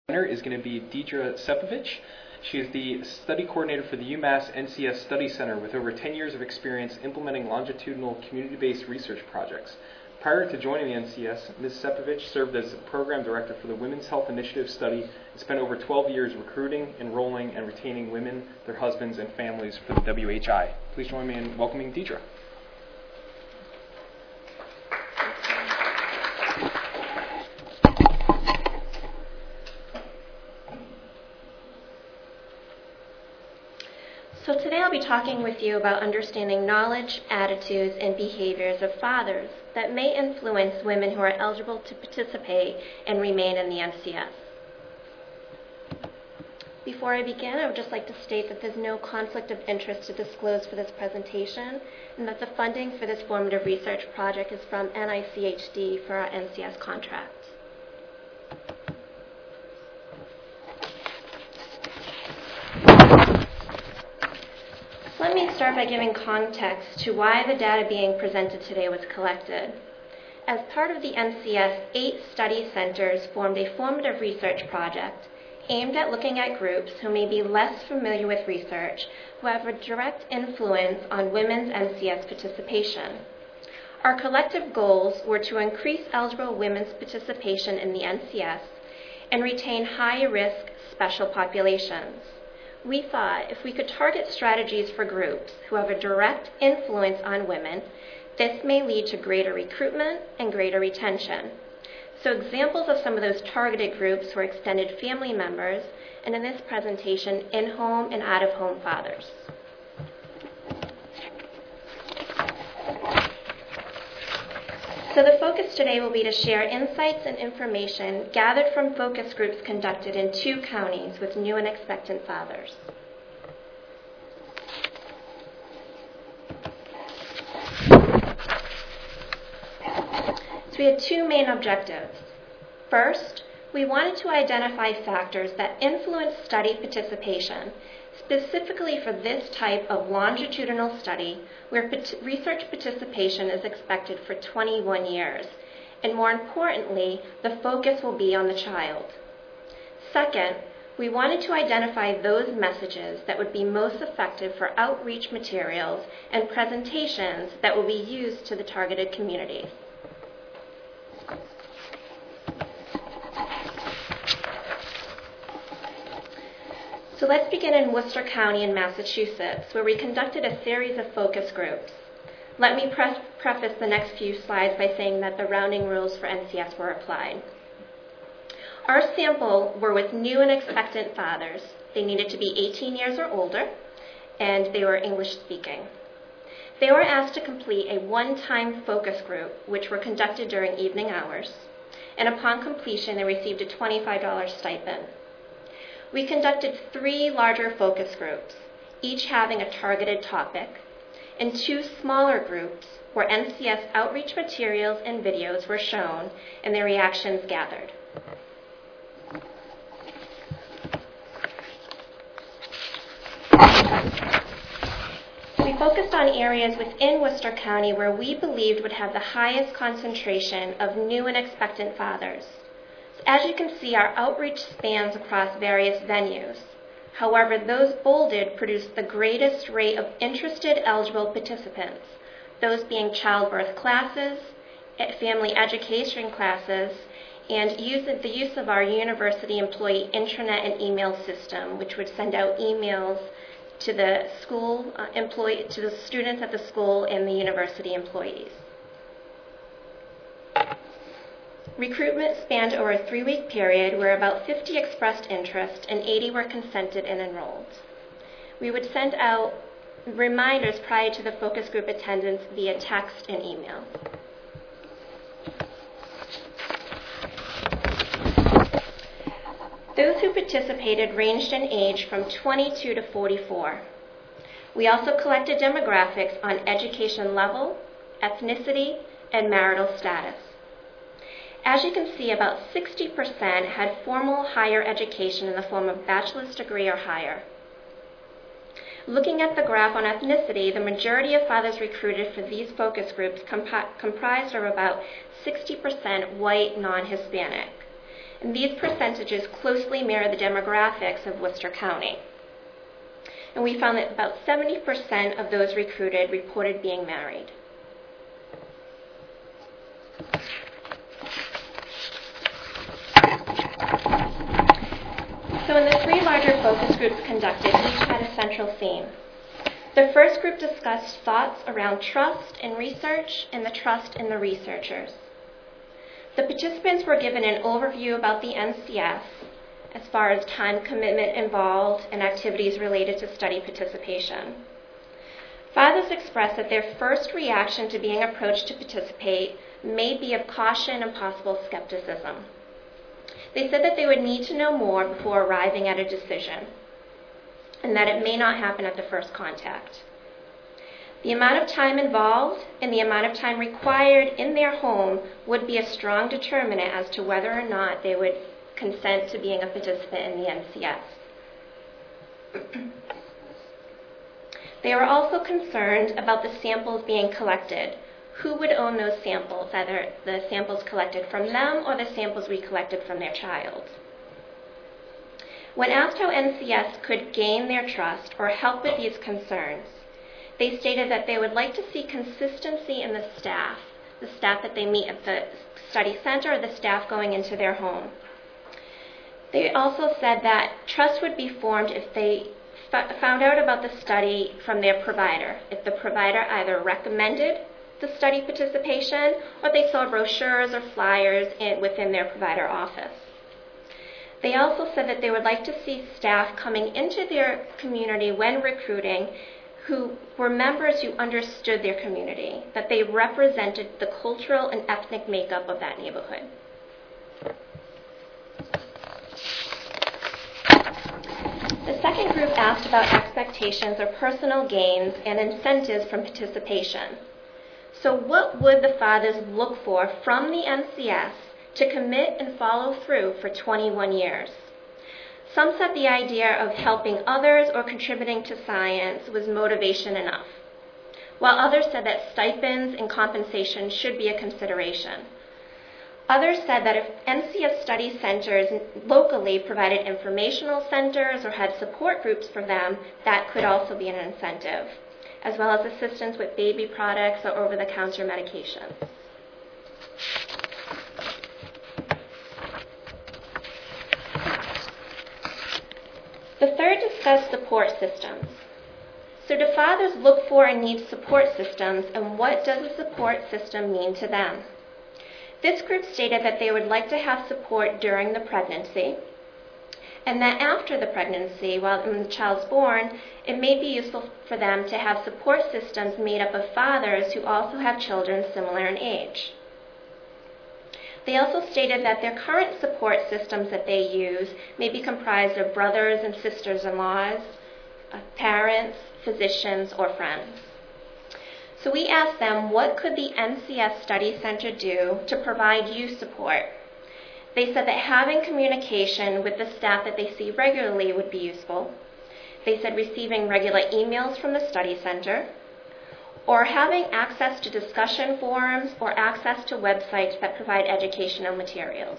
Is going to be Deidre Sepovich. She is the study coordinator for the UMass NCS Study Center with over 10 years of experience implementing longitudinal community-based research projects. Prior to joining the NCS, Ms. Sepovich served as program director for the Women's Health Initiative Study and spent over 12 years recruiting, enrolling, and retaining women, their husbands, and families for the WHI. Please join me in welcoming Deidre. So today I'll be talking with you about understanding knowledge, attitudes, and behaviors of fathers that may influence women who are eligible to participate and remain in the NCS. Before I begin, I would just like to state that there's no conflict of interest to disclose for this presentation, and that the funding for this formative research project is from NICHD for our NCS contract. Let me start by giving context to why the data being presented today was collected. As part of the NCS, 8 study centers formed a formative research project aimed at looking at groups who may be less familiar with research, who have a direct influence on women's NCS participation. Our collective goals were to increase eligible women's participation in the NCS and retain high-risk special populations. We thought if we could target strategies for groups who have a direct influence on women, this may lead to greater recruitment and greater retention. So examples of some of those targeted groups were extended family members, and in this presentation, in-home and out-of-home fathers. So the focus today will be to share insights and information gathered from focus groups conducted in 2 counties with new and expectant fathers. So we had 2 main objectives. First, we wanted to identify factors that influence study participation, specifically for this type of longitudinal study where research participation is expected for 21 years. And more importantly, the focus will be on the child. Second, we wanted to identify those messages that would be most effective for outreach materials and presentations that will be used to the targeted communities. So let's begin in Worcester County in Massachusetts, where we conducted a series of focus groups. Let me preface the next few slides by saying that the rounding rules for NCS were applied. Our sample were with new and expectant fathers. They needed to be 18 years or older, and they were English speaking. They were asked to complete a one-time focus group, which were conducted during evening hours, and upon completion, they received a $25 stipend. We conducted 3 larger focus groups, each having a targeted topic, and 2 smaller groups where NCS outreach materials and videos were shown and their reactions gathered. We focused on areas within Worcester County where we believed would have the highest concentration of new and expectant fathers. As you can see, our outreach spans across various venues. However, those bolded produced the greatest rate of interested eligible participants, those being childbirth classes, family education classes, and the use of our university employee intranet and email system, which would send out emails to the school to the students at the school and the university employees. Recruitment spanned over a 3-week period where about 50 expressed interest and 80 were consented and enrolled. We would send out reminders prior to the focus group attendance via text and email. Those who participated ranged in age from 22 to 44. We also collected demographics on education level, ethnicity, and marital status. As you can see, about 60% had formal higher education in the form of bachelor's degree or higher. Looking at the graph on ethnicity, the majority of fathers recruited for these focus groups comprised of about 60% white non-Hispanic. And these percentages closely mirror the demographics of Worcester County. And we found that about 70% of those recruited reported being married. So in the 3 larger focus groups conducted, each had a central theme. The first group discussed thoughts around trust in research and the trust in the researchers. The participants were given an overview about the NCS as far as time commitment involved and activities related to study participation. Fathers expressed that their first reaction to being approached to participate may be of caution and possible skepticism. They said that they would need to know more before arriving at a decision, and that it may not happen at the first contact. The amount of time involved and the amount of time required in their home would be a strong determinant as to whether or not they would consent to being a participant in the NCS. They were also concerned about the samples being collected. Who would own those samples, either the samples collected from them or the samples we collected from their child? When asked how NCS could gain their trust or help with these concerns, they stated that they would like to see consistency in the staff that they meet at the study center or the staff going into their home. They also said that trust would be formed if they found out about the study from their provider, if the provider either recommended the study participation or they saw brochures or flyers within their provider office. They also said that they would like to see staff coming into their community when recruiting who were members who understood their community, that they represented the cultural and ethnic makeup of that neighborhood. The second group asked about expectations or personal gains and incentives from participation. So what would the fathers look for from the NCS to commit and follow through for 21 years? Some said the idea of helping others or contributing to science was motivation enough, while others said that stipends and compensation should be a consideration. Others said that if NCS study centers locally provided informational centers or had support groups for them, that could also be an incentive, as well as assistance with baby products or over-the-counter medications. The third discussed support systems. So do fathers look for and need support systems, and what does a support system mean to them? This group stated that they would like to have support during the pregnancy, and that after the pregnancy, when the child's born, it may be useful for them to have support systems made up of fathers who also have children similar in age. They also stated that their current support systems that they use may be comprised of brothers and sisters-in-laws, parents, physicians, or friends. So we asked them, what could the NCS Study Center do to provide you support? They said that having communication with the staff that they see regularly would be useful. They said receiving regular emails from the study center, or having access to discussion forums or access to websites that provide educational materials.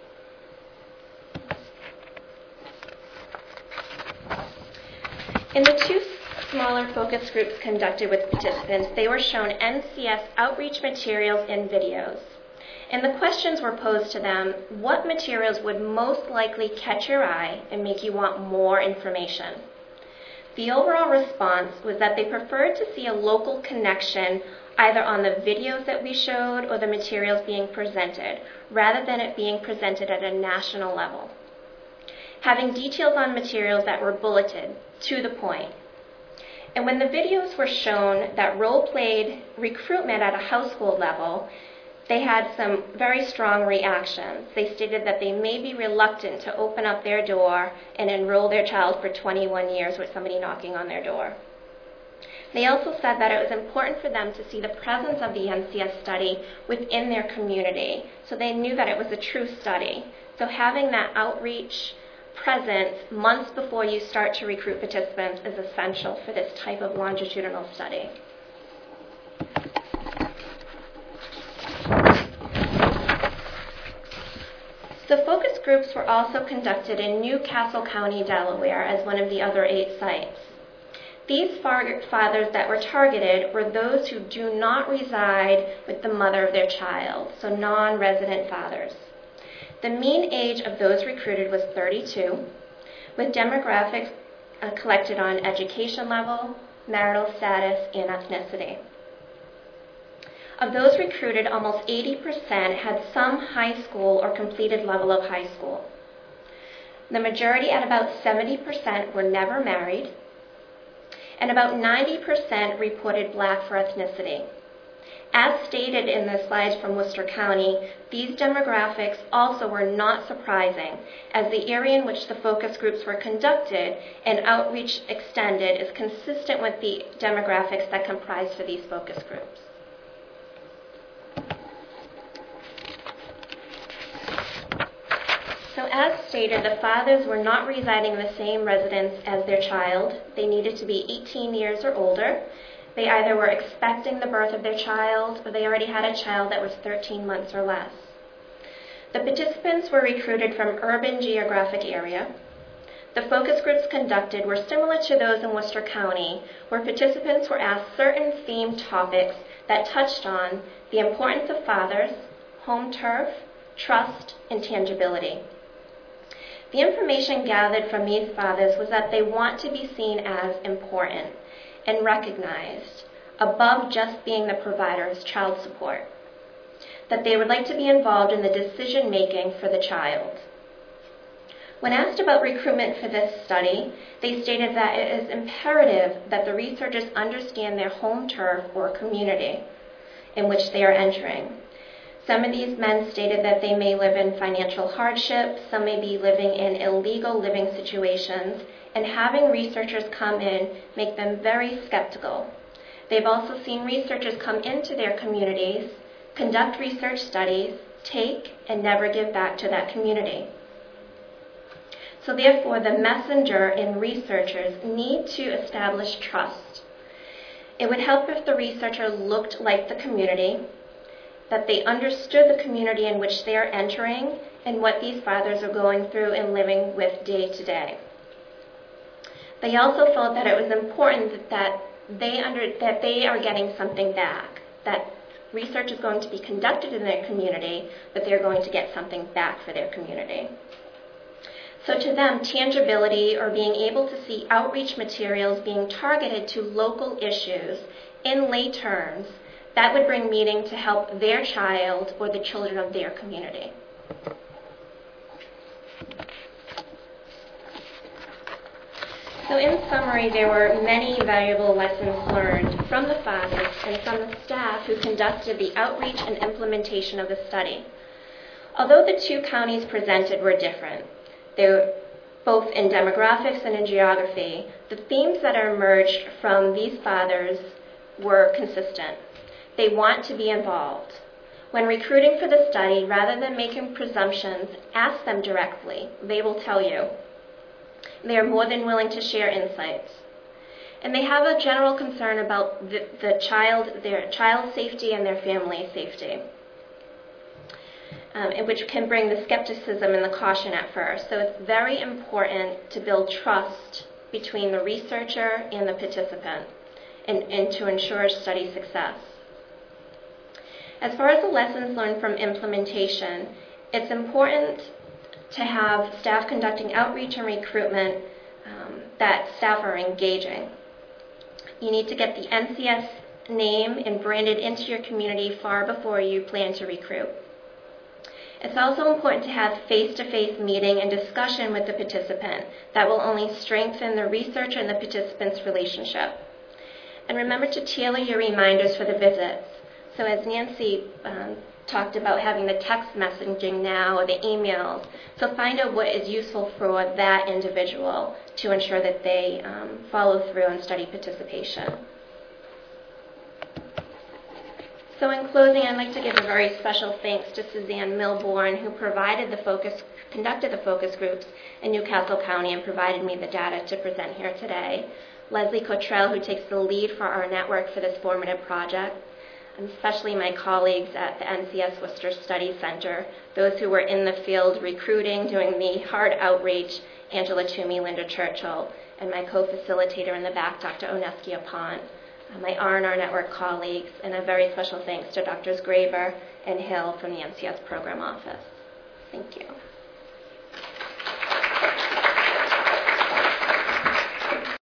In the two smaller focus groups conducted with participants, they were shown NCS outreach materials and videos. And the questions were posed to them, what materials would most likely catch your eye and make you want more information? The overall response was that they preferred to see a local connection either on the videos that we showed or the materials being presented, rather than it being presented at a national level. Having details on materials that were bulleted, to the point. And when the videos were shown that role-played recruitment at a household level, they had some very strong reactions. They stated that they may be reluctant to open up their door and enroll their child for 21 years with somebody knocking on their door. They also said that it was important for them to see the presence of the NCS study within their community, so they knew that it was a true study. So having that outreach presence months before you start to recruit participants is essential for this type of longitudinal study. The focus groups were also conducted in Newcastle County, Delaware, as one of the other 8 sites. These fathers that were targeted were those who do not reside with the mother of their child, so non-resident fathers. The mean age of those recruited was 32, with demographics collected on education level, marital status, and ethnicity. Of those recruited, almost 80% had some high school or completed level of high school. The majority, at about 70%, were never married, and about 90% reported Black for ethnicity. As stated in the slides from Worcester County, these demographics also were not surprising, as the area in which the focus groups were conducted and outreach extended is consistent with the demographics that comprised for these focus groups. So as stated, the fathers were not residing in the same residence as their child. They needed to be 18 years or older. They either were expecting the birth of their child or they already had a child that was 13 months or less. The participants were recruited from urban geographic area. The focus groups conducted were similar to those in Worcester County, where participants were asked certain themed topics that touched on the importance of fathers, home turf, trust, and tangibility. The information gathered from these fathers was that they want to be seen as important and recognized above just being the provider of child support, that they would like to be involved in the decision-making for the child. When asked about recruitment for this study, they stated that it is imperative that the researchers understand their home turf or community in which they are entering. Some of these men stated that they may live in financial hardship, some may be living in illegal living situations, and having researchers come in make them very skeptical. They've also seen researchers come into their communities, conduct research studies, take, and never give back to that community. So therefore, the messenger and researchers need to establish trust. It would help if the researcher looked like the community, that they understood the community in which they are entering and what these fathers are going through and living with day to day. They also felt that it was important that they are getting something back, that research is going to be conducted in their community, but they're going to get something back for their community. So to them, tangibility, or being able to see outreach materials being targeted to local issues in lay terms, that would bring meaning to help their child or the children of their community. So in summary, there were many valuable lessons learned from the fathers and from the staff who conducted the outreach and implementation of the study. Although the 2 counties presented were different, they were both in demographics and in geography, the themes that emerged from these fathers were consistent. They want to be involved. When recruiting for the study, rather than making presumptions, ask them directly. They will tell you. They are more than willing to share insights. And they have a general concern about their child's safety and their family safety, which can bring the skepticism and the caution at first. So it's very important to build trust between the researcher and the participant and to ensure study success. As far as the lessons learned from implementation, it's important to have staff conducting outreach and recruitment that staff are engaging. You need to get the NCS name and branded into your community far before you plan to recruit. It's also important to have face-to-face meeting and discussion with the participant that will only strengthen the researcher and the participant's relationship. And remember to tailor your reminders for the visits. So as Nancy talked about having the text messaging now or the emails, so find out what is useful for that individual to ensure that they follow through on study participation. So in closing, I'd like to give a very special thanks to Suzanne Milbourne, who conducted the focus groups in Newcastle County and provided me the data to present here today. Leslie Cottrell, who takes the lead for our network for this formative project. and especially my colleagues at the NCS Worcester Study Center, those who were in the field recruiting, doing the hard outreach, Angela Toomey, Linda Churchill, and my co-facilitator in the back, Dr. Oneskia Pont, my R&R Network colleagues, and a very special thanks to Drs. Graber and Hill from the NCS Program Office. Thank you.